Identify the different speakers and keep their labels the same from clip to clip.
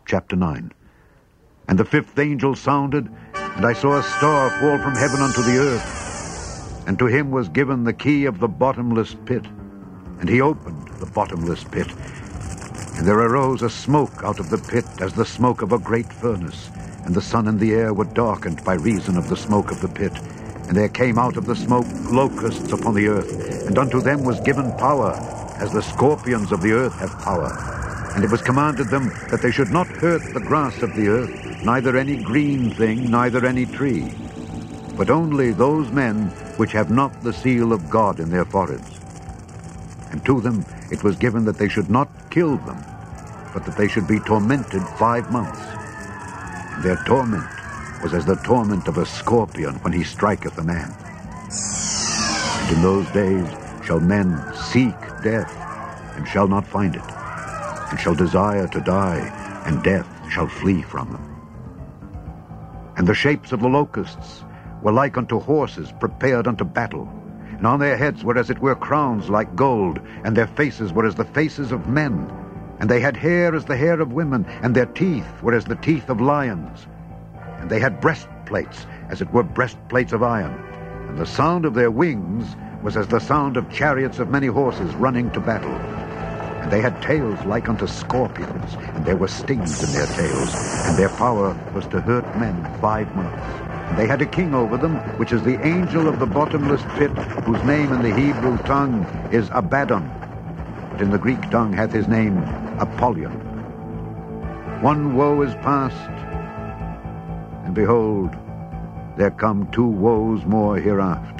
Speaker 1: chapter 9. And the fifth angel sounded, and I saw a star fall from heaven unto the earth. And to him was given the key of the bottomless pit. And he opened the bottomless pit. And there arose a smoke out of the pit, as the smoke of a great furnace. And the sun and the air were darkened by reason of the smoke of the pit. And there came out of the smoke locusts upon the earth. And unto them was given power, as the scorpions of the earth have power. And it was commanded them that they should not hurt the grass of the earth, neither any green thing, neither any tree, but only those men which have not the seal of God in their foreheads. And to them it was given that they should not kill them, but that they should be tormented 5 months. And their torment was as the torment of a scorpion when he striketh a man. And in those days shall men seek death, and shall not find it, and shall desire to die, and death shall flee from them. And the shapes of the locusts were like unto horses prepared unto battle, and on their heads were as it were crowns like gold, and their faces were as the faces of men, and they had hair as the hair of women, and their teeth were as the teeth of lions. And they had breastplates, as it were breastplates of iron, and the sound of their wings was as the sound of chariots of many horses running to battle. And they had tails like unto scorpions, and there were stings in their tails, and their power was to hurt men 5 months. And they had a king over them, which is the angel of the bottomless pit, whose name in the Hebrew tongue is Abaddon, but in the Greek tongue hath his name Apollyon. One woe is past, and behold, there come 2 woes more hereafter.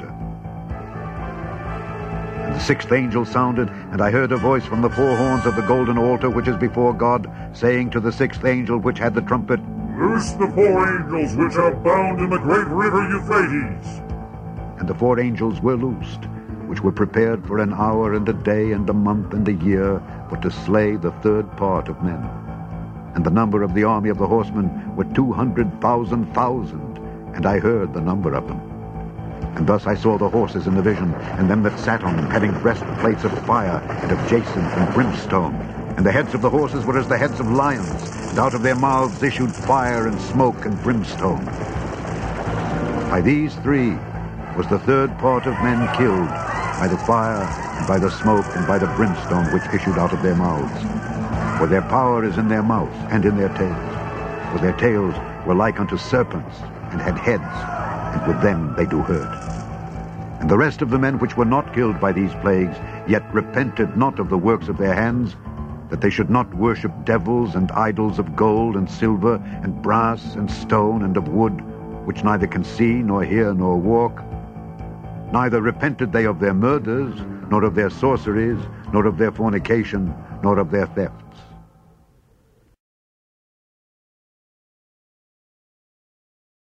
Speaker 1: And the sixth angel sounded, and I heard a voice from the 4 horns of the golden altar which is before God, saying to the sixth angel which had the trumpet,
Speaker 2: Loose the 4 angels which are bound in the great river Euphrates.
Speaker 1: And the 4 angels were loosed, which were prepared for an hour and a day and a month and a year, for to slay the 3rd part of men. And the number of the army of the horsemen were 200,000,000, and I heard the number of them. And thus I saw the horses in the vision, and them that sat on them, having breastplates of fire, and of jacinth and brimstone. And the heads of the horses were as the heads of lions, and out of their mouths issued fire and smoke and brimstone. By these 3 was the 3rd part of men killed, by the fire, and by the smoke, and by the brimstone which issued out of their mouths. For their power is in their mouth, and in their tails. For their tails were like unto serpents, and had heads, and with them they do hurt. And the rest of the men which were not killed by these plagues, yet repented not of the works of their hands, that they should not worship devils and idols of gold and silver and brass and stone and of wood, which neither can see, nor hear, nor walk. Neither repented they of their murders, nor of their sorceries, nor of their fornication, nor of their thefts.